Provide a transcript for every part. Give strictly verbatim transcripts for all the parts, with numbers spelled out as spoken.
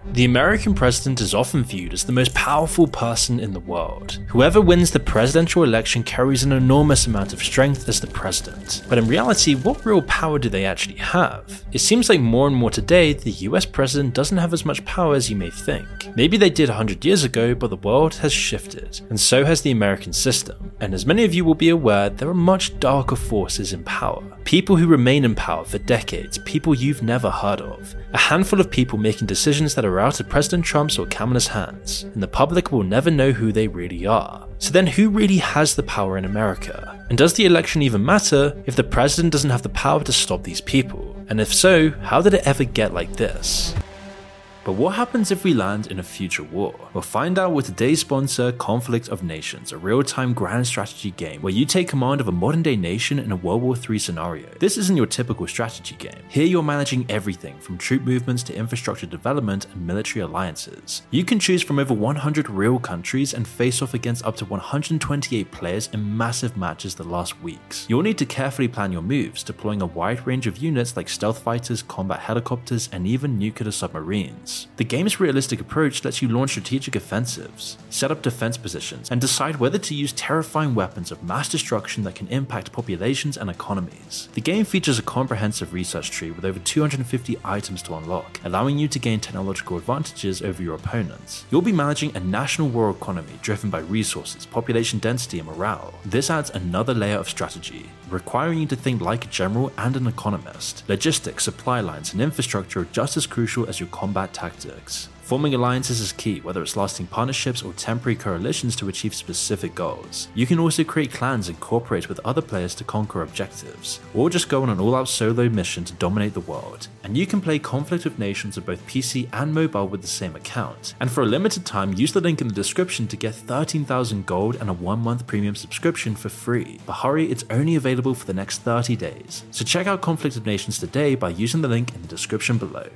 The American president is often viewed as the most powerful person in the world. Whoever wins the presidential election carries an enormous amount of strength as the president. But in reality, what real power do they actually have? It seems like more and more today, the U S president doesn't have as much power as you may think. Maybe they did one hundred years ago, but the world has shifted, and so has the American system. And as many of you will be aware, there are much darker forces in power. People who remain in power for decades, people you've never heard of. A handful of people making decisions that are out of President Trump's or Kamala's hands, and the public will never know who they really are. So then who really has the power in America? And does the election even matter if the president doesn't have the power to stop these people? And if so, how did it ever get like this? But what happens if we land in a future war? We'll find out with today's sponsor, Conflict of Nations, a real-time grand strategy game where you take command of a modern-day nation in a World War Three scenario. This isn't your typical strategy game. Here you're managing everything from troop movements to infrastructure development and military alliances. You can choose from over one hundred real countries and face off against up to one hundred twenty-eight players in massive matches that last weeks. You'll need to carefully plan your moves, deploying a wide range of units like stealth fighters, combat helicopters, and even nuclear submarines. The game's realistic approach lets you launch strategic offensives, set up defense positions, and decide whether to use terrifying weapons of mass destruction that can impact populations and economies. The game features a comprehensive research tree with over two hundred fifty items to unlock, allowing you to gain technological advantages over your opponents. You'll be managing a national war economy driven by resources, population density, and morale. This adds another layer of strategy, requiring you to think like a general and an economist. Logistics, supply lines, and infrastructure are just as crucial as your combat tactics. Forming alliances is key, whether it's lasting partnerships or temporary coalitions to achieve specific goals. You can also create clans and cooperate with other players to conquer objectives, or just go on an all-out solo mission to dominate the world. And you can play Conflict of Nations on both P C and mobile with the same account. And for a limited time, use the link in the description to get thirteen thousand gold and a one month premium subscription for free. But hurry, it's only available for the next thirty days. So check out Conflict of Nations today by using the link in the description below.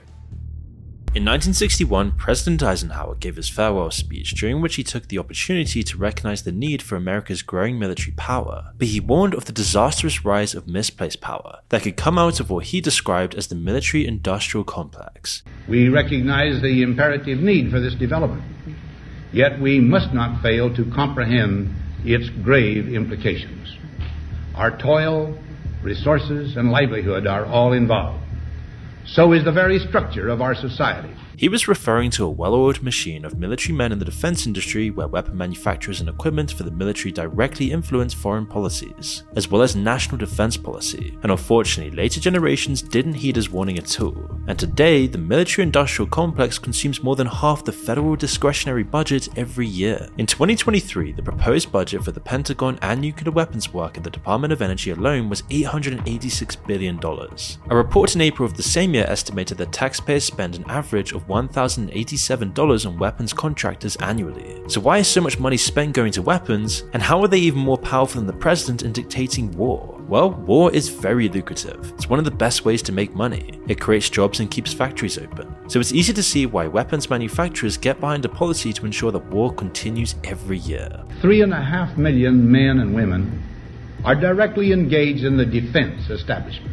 In nineteen sixty-one, President Eisenhower gave his farewell speech, during which he took the opportunity to recognize the need for America's growing military power, but he warned of the disastrous rise of misplaced power that could come out of what he described as the military-industrial complex. We recognize the imperative need for this development, yet we must not fail to comprehend its grave implications. Our toil, resources, and livelihood are all involved. So is the very structure of our society. He was referring to a well-oiled machine of military men in the defense industry where weapon manufacturers and equipment for the military directly influence foreign policies, as well as national defense policy. And unfortunately, later generations didn't heed his warning at all. And today, the military-industrial complex consumes more than half the federal discretionary budget every year. In twenty twenty-three, the proposed budget for the Pentagon and nuclear weapons work at the Department of Energy alone was eight hundred eighty-six billion dollars. A report in April of the same year estimated that taxpayers spend an average of one thousand eighty-seven dollars on weapons contractors annually. So why is so much money spent going to weapons, and how are they even more powerful than the president in dictating war? Well, war is very lucrative. It's one of the best ways to make money. It creates jobs and keeps factories open. So it's easy to see why weapons manufacturers get behind a policy to ensure that war continues every year. Three and a half million men and women are directly engaged in the defense establishment.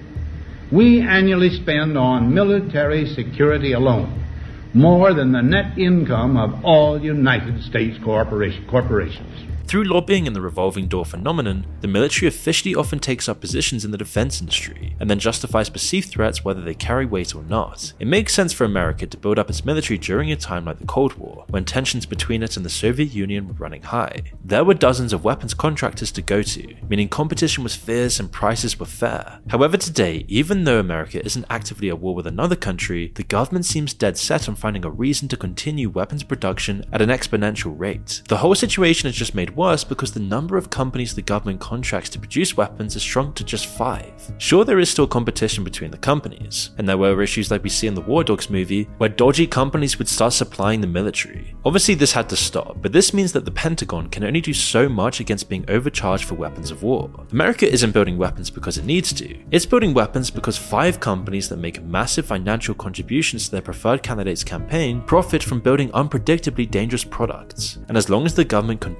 We annually spend on military security alone more than the net income of all United States corporation, corporations. Through lobbying and the revolving door phenomenon, the military officially often takes up positions in the defense industry, and then justifies perceived threats whether they carry weight or not. It makes sense for America to build up its military during a time like the Cold War, when tensions between it and the Soviet Union were running high. There were dozens of weapons contractors to go to, meaning competition was fierce and prices were fair. However, today, even though America isn't actively at war with another country, the government seems dead set on finding a reason to continue weapons production at an exponential rate. The whole situation is just made worse because the number of companies the government contracts to produce weapons has shrunk to just five. Sure, there is still competition between the companies, and there were issues like we see in the War Dogs movie, where dodgy companies would start supplying the military. Obviously this had to stop, but this means that the Pentagon can only do so much against being overcharged for weapons of war. America isn't building weapons because it needs to. It's building weapons because five companies that make massive financial contributions to their preferred candidate's campaign profit from building unpredictably dangerous products. And as long as the government continues to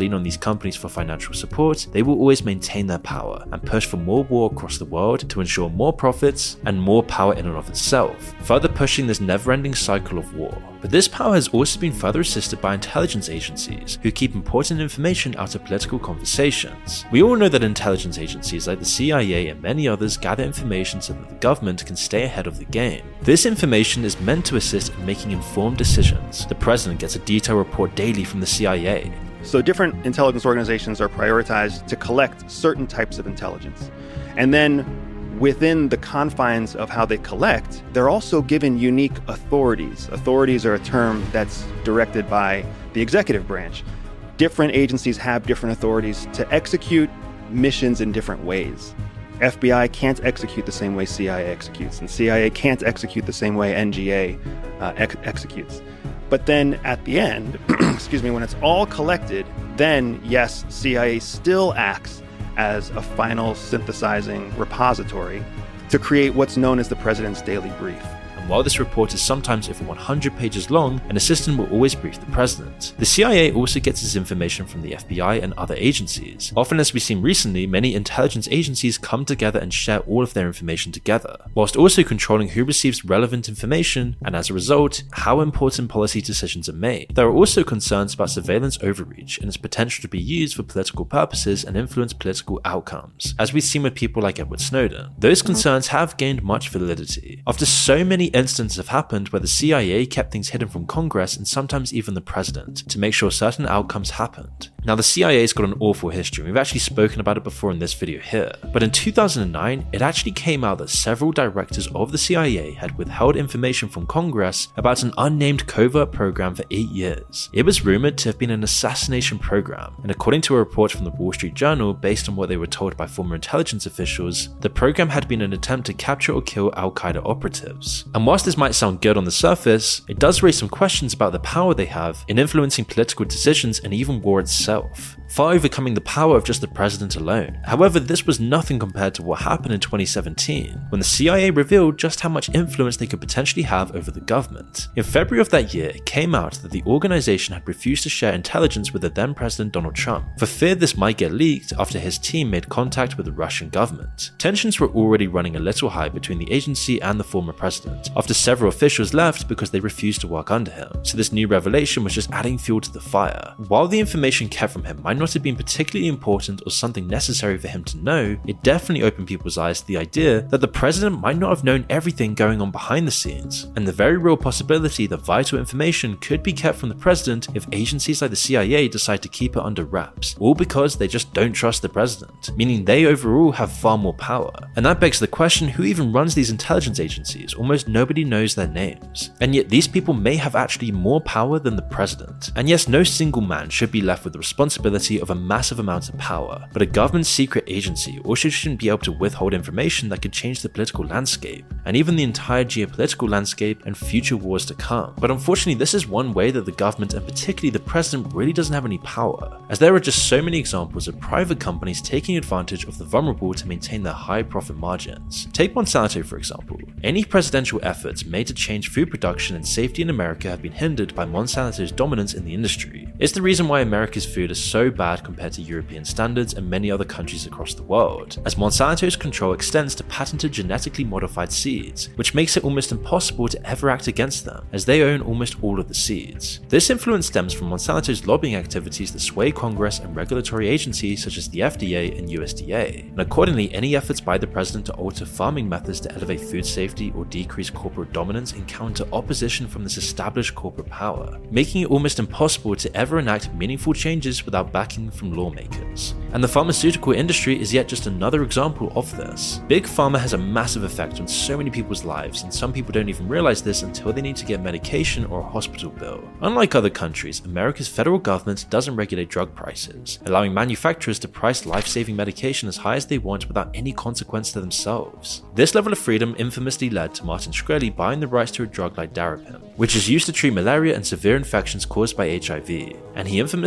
lean on these companies for financial support, they will always maintain their power and push for more war across the world to ensure more profits and more power in and of itself, further pushing this never-ending cycle of war. But this power has also been further assisted by intelligence agencies, who keep important information out of political conversations. We all know that intelligence agencies like the C I A and many others gather information so that the government can stay ahead of the game. This information is meant to assist in making informed decisions. The president gets a detailed report daily from the C I A. So different intelligence organizations are prioritized to collect certain types of intelligence. And then within the confines of how they collect, they're also given unique authorities. Authorities are a term that's directed by the executive branch. Different agencies have different authorities to execute missions in different ways. F B I can't execute the same way C I A executes, and C I A can't execute the same way N G A uh, ex- executes. But then at the end, excuse me, when it's all collected, then yes, C I A still acts as a final synthesizing repository to create what's known as the President's Daily Brief. And while this report is sometimes over one hundred pages long, an assistant will always brief the president. The C I A also gets its information from the F B I and other agencies. Often, as we've seen recently, many intelligence agencies come together and share all of their information together, whilst also controlling who receives relevant information and, as a result, how important policy decisions are made. There are also concerns about surveillance overreach and its potential to be used for political purposes and influence political outcomes, as we've seen with people like Edward Snowden. Those concerns have gained much validity. After so many instances have happened where the C I A kept things hidden from Congress and sometimes even the president to make sure certain outcomes happened. Now, the C I A's got an awful history, and we've actually spoken about it before in this video here. But in two thousand nine, it actually came out that several directors of the C I A had withheld information from Congress about an unnamed covert program for eight years. It was rumored to have been an assassination program, and according to a report from the Wall Street Journal, based on what they were told by former intelligence officials, the program had been an attempt to capture or kill Al-Qaeda operatives. And whilst this might sound good on the surface, it does raise some questions about the power they have in influencing political decisions and even war itself, far overcoming the power of just the president alone. However, this was nothing compared to what happened in twenty seventeen, when the C I A revealed just how much influence they could potentially have over the government. In February of that year, it came out that the organization had refused to share intelligence with the then President Donald Trump, for fear this might get leaked after his team made contact with the Russian government. Tensions were already running a little high between the agency and the former president, after several officials left because they refused to work under him, so this new revelation was just adding fuel to the fire. While the information kept from him might not have been particularly important or something necessary for him to know, it definitely opened people's eyes to the idea that the president might not have known everything going on behind the scenes, and the very real possibility that vital information could be kept from the president if agencies like the C I A decide to keep it under wraps, all because they just don't trust the president, meaning they overall have far more power. And that begs the question, who even runs these intelligence agencies? Almost nobody knows their names. And yet these people may have actually more power than the president. And yes, no single man should be left with the responsibility of a massive amount of power, but a government secret agency also shouldn't be able to withhold information that could change the political landscape, and even the entire geopolitical landscape and future wars to come. But unfortunately, this is one way that the government, and particularly the president, really doesn't have any power, as there are just so many examples of private companies taking advantage of the vulnerable to maintain their high profit margins. Take Monsanto for example. Any presidential efforts made to change food production and safety in America have been hindered by Monsanto's dominance in the industry. It's the reason why America's food is so bad compared to European standards and many other countries across the world, as Monsanto's control extends to patented genetically modified seeds, which makes it almost impossible to ever act against them, as they own almost all of the seeds. This influence stems from Monsanto's lobbying activities that sway Congress and regulatory agencies such as the F D A and U S D A, and accordingly, any efforts by the president to alter farming methods to elevate food safety or decrease corporate dominance encounter opposition from this established corporate power, making it almost impossible to ever enact meaningful changes without backing from lawmakers. And the pharmaceutical industry is yet just another example of this. Big Pharma has a massive effect on so many people's lives, and some people don't even realize this until they need to get medication or a hospital bill. Unlike other countries, America's federal government doesn't regulate drug prices, allowing manufacturers to price life-saving medication as high as they want without any consequence to themselves. This level of freedom infamously led to Martin Shkreli buying the rights to a drug like Daraprim, which is used to treat malaria and severe infections caused by H I V, and he infamously raised the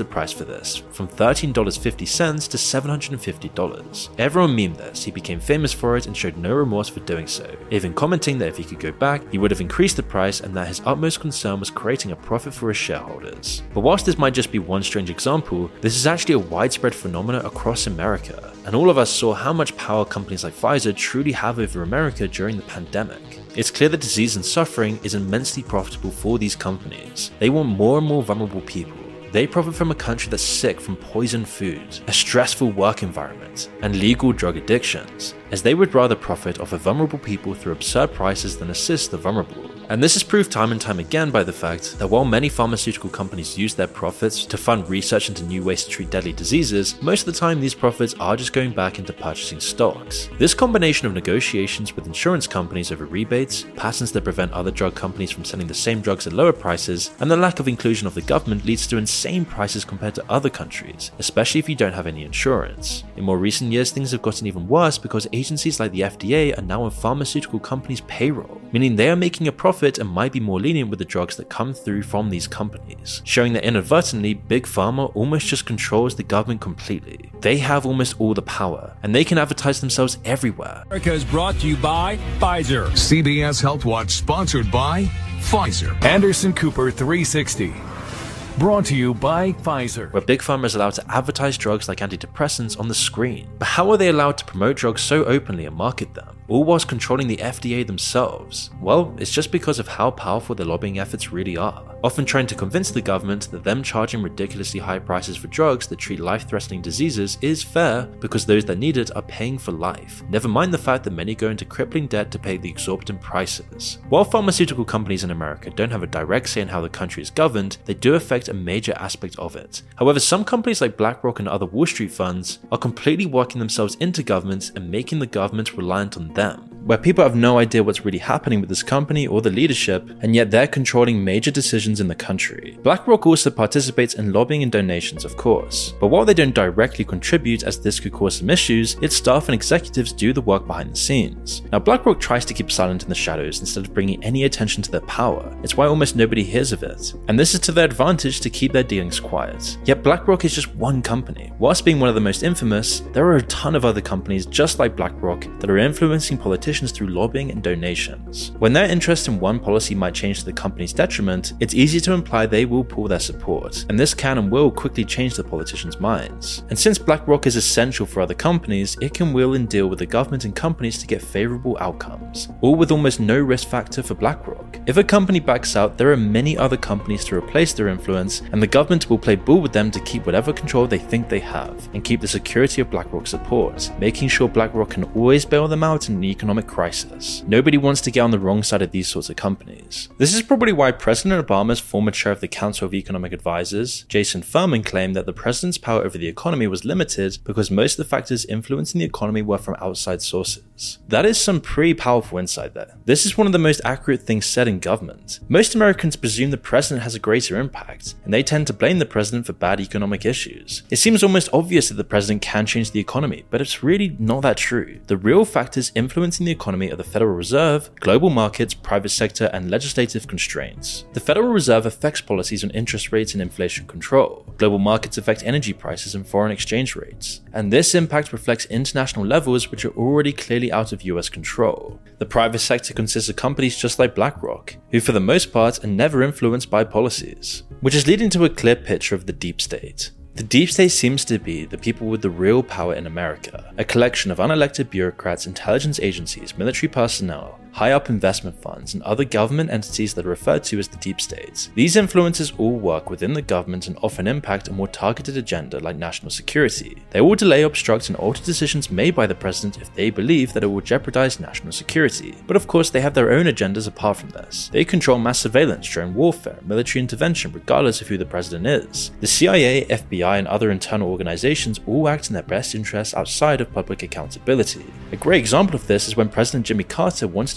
the price for this from thirteen dollars and fifty cents to seven hundred fifty dollars. Everyone memed this, he became famous for it and showed no remorse for doing so, even commenting that if he could go back, he would have increased the price and that his utmost concern was creating a profit for his shareholders. But whilst this might just be one strange example, this is actually a widespread phenomenon across America, and all of us saw how much power companies like Pfizer truly have over America during the pandemic. It's clear that disease and suffering is immensely profitable for these companies. They want more and more vulnerable people. They profit from a country that's sick from poisoned food, a stressful work environment, and legal drug addictions, as they would rather profit off of vulnerable people through absurd prices than assist the vulnerable. And this is proved time and time again by the fact that while many pharmaceutical companies use their profits to fund research into new ways to treat deadly diseases, most of the time these profits are just going back into purchasing stocks. This combination of negotiations with insurance companies over rebates, patents that prevent other drug companies from selling the same drugs at lower prices, and the lack of inclusion of the government leads to insane prices compared to other countries, especially if you don't have any insurance. In more recent years, things have gotten even worse because agencies like the F D A are now on pharmaceutical companies' payroll, meaning they are making a profit and might be more lenient with the drugs that come through from these companies, showing that inadvertently, Big Pharma almost just controls the government completely. They have almost all the power, and they can advertise themselves everywhere. America is brought to you by Pfizer. C B S Health Watch sponsored by Pfizer. Anderson Cooper three sixty. Brought to you by Pfizer. Where Big Pharma is allowed to advertise drugs like antidepressants on the screen. But how are they allowed to promote drugs so openly and market them, all whilst controlling the F D A themselves? Well, it's just because of how powerful their lobbying efforts really are, often trying to convince the government that them charging ridiculously high prices for drugs that treat life-threatening diseases is fair because those that need it are paying for life, never mind the fact that many go into crippling debt to pay the exorbitant prices. While pharmaceutical companies in America don't have a direct say in how the country is governed, they do affect a major aspect of it. However, some companies like BlackRock and other Wall Street funds are completely working themselves into governments and making the government reliant on them, where people have no idea what's really happening with this company or the leadership, and yet they're controlling major decisions in the country. BlackRock also participates in lobbying and donations, of course, but while they don't directly contribute as this could cause some issues, its staff and executives do the work behind the scenes. Now, BlackRock tries to keep silent in the shadows instead of bringing any attention to their power. It's why almost nobody hears of it, and this is to their advantage to keep their dealings quiet. Yet BlackRock is just one company. Whilst being one of the most infamous, there are a ton of other companies just like BlackRock that are influencing politicians through lobbying and donations. When their interest in one policy might change to the company's detriment, it's easy to imply they will pull their support, and this can and will quickly change the politicians' minds. And since BlackRock is essential for other companies, it can wheel and deal with the government and companies to get favorable outcomes, all with almost no risk factor for BlackRock. If a company backs out, there are many other companies to replace their influence, and the government will play ball with them to keep whatever control they think they have, and keep the security of BlackRock's support, making sure BlackRock can always bail them out in an economic crisis. Nobody wants to get on the wrong side of these sorts of companies. This is probably why President Obama's former chair of the Council of Economic Advisors, Jason Furman, claimed that the president's power over the economy was limited because most of the factors influencing the economy were from outside sources. That is some pretty powerful insight there. This is one of the most accurate things said in government. Most Americans presume the president has a greater impact, and they tend to blame the president for bad economic issues. It seems almost obvious that the president can change the economy, but it's really not that true. The real factors influencing the economy are the Federal Reserve, global markets, private sector, and legislative constraints. The Federal Reserve affects policies on interest rates and inflation control. Global markets affect energy prices and foreign exchange rates, and this impact reflects international levels which are already clearly out of U S control. The private sector consists of companies just like BlackRock, who for the most part are never influenced by policies, which is leading to a clear picture of the deep state. The deep state seems to be the people with the real power in America, a collection of unelected bureaucrats, intelligence agencies, military personnel, high-up investment funds, and other government entities that are referred to as the deep state. These influences all work within the government and often impact a more targeted agenda like national security. They will delay, obstruct, and alter decisions made by the president if they believe that it will jeopardize national security. But of course, they have their own agendas apart from this. They control mass surveillance, drone warfare, military intervention, regardless of who the president is. The C I A, F B I, and other internal organizations all act in their best interests outside of public accountability. A great example of this is when President Jimmy Carter wanted to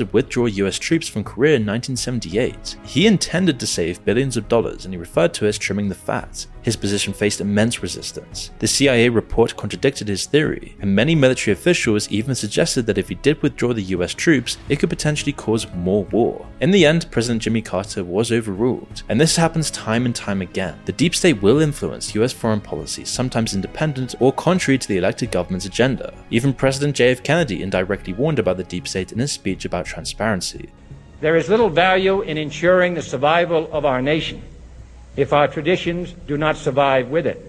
would withdraw U S troops from Korea in nineteen seventy-eight. He intended to save billions of dollars, and he referred to it as trimming the fat. His position faced immense resistance. The C I A report contradicted his theory, and many military officials even suggested that if he did withdraw the U S troops, it could potentially cause more war. In the end, President Jimmy Carter was overruled, and this happens time and time again. The deep state will influence U S foreign policy, sometimes independent or contrary to the elected government's agenda. Even President J F Kennedy indirectly warned about the deep state in his speech about transparency. There is little value in ensuring the survival of our nation if our traditions do not survive with it.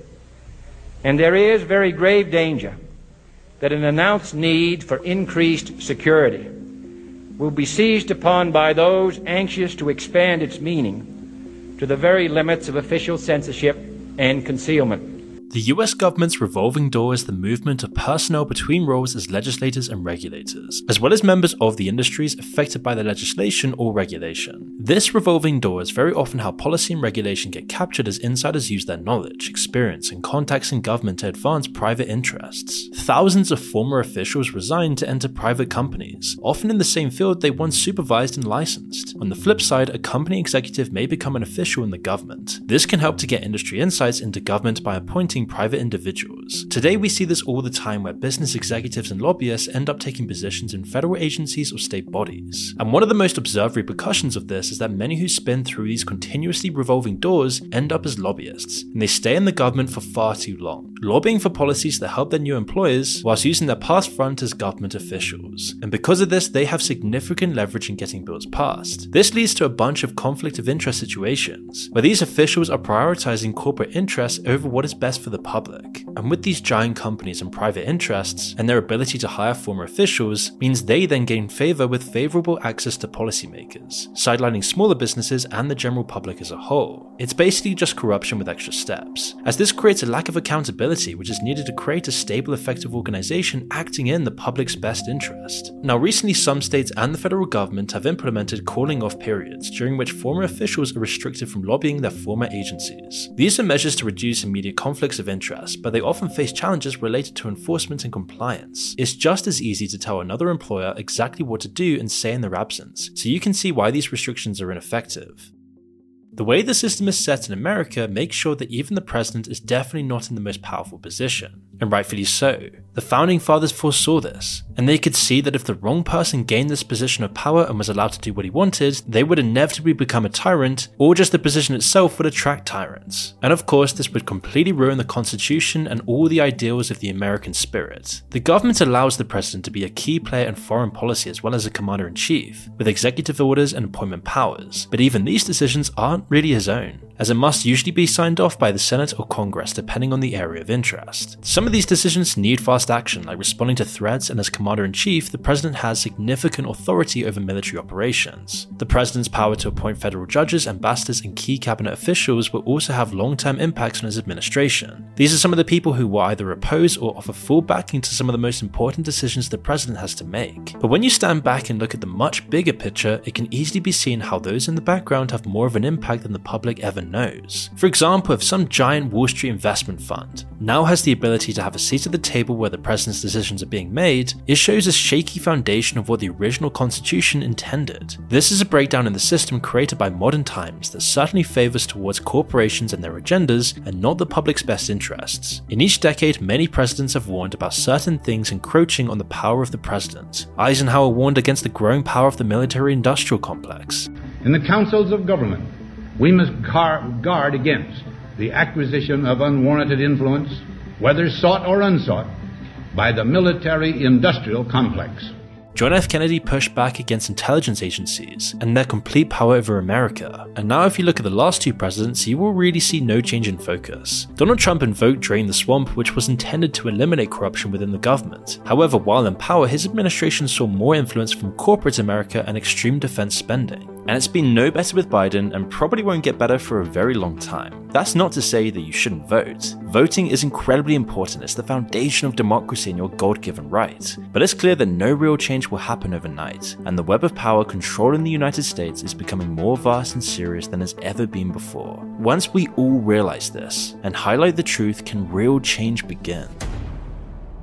And there is very grave danger that an announced need for increased security will be seized upon by those anxious to expand its meaning to the very limits of official censorship and concealment. The U S government's revolving door is the movement of personnel between roles as legislators and regulators, as well as members of the industries affected by the legislation or regulation. This revolving door is very often how policy and regulation get captured as insiders use their knowledge, experience, and contacts in government to advance private interests. Thousands of former officials resigned to enter private companies, often in the same field they once supervised and licensed. On the flip side, a company executive may become an official in the government. This can help to get industry insights into government by appointing private individuals. Today we see this all the time where business executives and lobbyists end up taking positions in federal agencies or state bodies. And one of the most observed repercussions of this is that many who spin through these continuously revolving doors end up as lobbyists, and they stay in the government for far too long, lobbying for policies that help their new employers whilst using their past front as government officials. And because of this, they have significant leverage in getting bills passed. This leads to a bunch of conflict of interest situations, where these officials are prioritizing corporate interests over what is best for the public. And with these giant companies and private interests, and their ability to hire former officials, means they then gain favor with favorable access to policymakers, sidelining smaller businesses and the general public as a whole. It's basically just corruption with extra steps, as this creates a lack of accountability which is needed to create a stable, effective organization acting in the public's best interest. Now, recently some states and the federal government have implemented calling off periods during which former officials are restricted from lobbying their former agencies. These are measures to reduce immediate conflicts of interest, but they often face challenges related to enforcement and compliance. It's just as easy to tell another employer exactly what to do and say in their absence, so you can see why these restrictions are ineffective. The way the system is set in America makes sure that even the president is definitely not in the most powerful position, and rightfully so. The founding fathers foresaw this, and they could see that if the wrong person gained this position of power and was allowed to do what he wanted, they would inevitably become a tyrant, or just the position itself would attract tyrants. And of course, this would completely ruin the Constitution and all the ideals of the American spirit. The government allows the president to be a key player in foreign policy as well as a commander-in-chief, with executive orders and appointment powers, but even these decisions aren't really his own, as it must usually be signed off by the Senate or Congress depending on the area of interest. Some of these decisions need fast action, like responding to threats, and as Commander-in-Chief, the President has significant authority over military operations. The President's power to appoint federal judges, ambassadors, and key cabinet officials will also have long-term impacts on his administration. These are some of the people who will either oppose or offer full backing to some of the most important decisions the President has to make. But when you stand back and look at the much bigger picture, it can easily be seen how those in the background have more of an impact than the public ever knows. For example, if some giant Wall Street investment fund now has the ability to have a seat at the table where the president's decisions are being made, it shows a shaky foundation of what the original constitution intended. This is a breakdown in the system created by modern times that certainly favors towards corporations and their agendas and not the public's best interests. In each decade, many presidents have warned about certain things encroaching on the power of the president. Eisenhower warned against the growing power of the military-industrial complex. In the councils of government, we must guard against the acquisition of unwarranted influence, whether sought or unsought, by the military-industrial complex. John F. Kennedy pushed back against intelligence agencies and their complete power over America. And now if you look at the last two presidents, you will really see no change in focus. Donald Trump invoked Drain the Swamp, which was intended to eliminate corruption within the government. However, while in power, his administration saw more influence from corporate America and extreme defense spending. And it's been no better with Biden and probably won't get better for a very long time. That's not to say that you shouldn't vote. Voting is incredibly important. It's the foundation of democracy and your God-given right. But it's clear that no real change will happen overnight, and the web of power controlling the United States is becoming more vast and serious than has ever been before. Once we all realize this and highlight the truth, can real change begin?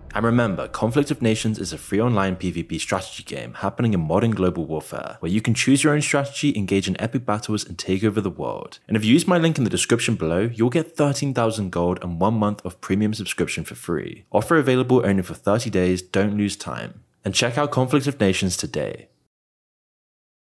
And remember, Conflict of Nations is a free online PvP strategy game happening in modern global warfare, where you can choose your own strategy, engage in epic battles, and take over the world. And if you use my link in the description below, you'll get thirteen thousand gold and one month of premium subscription for free. Offer available only for thirty days, don't lose time. And check out Conflict of Nations today.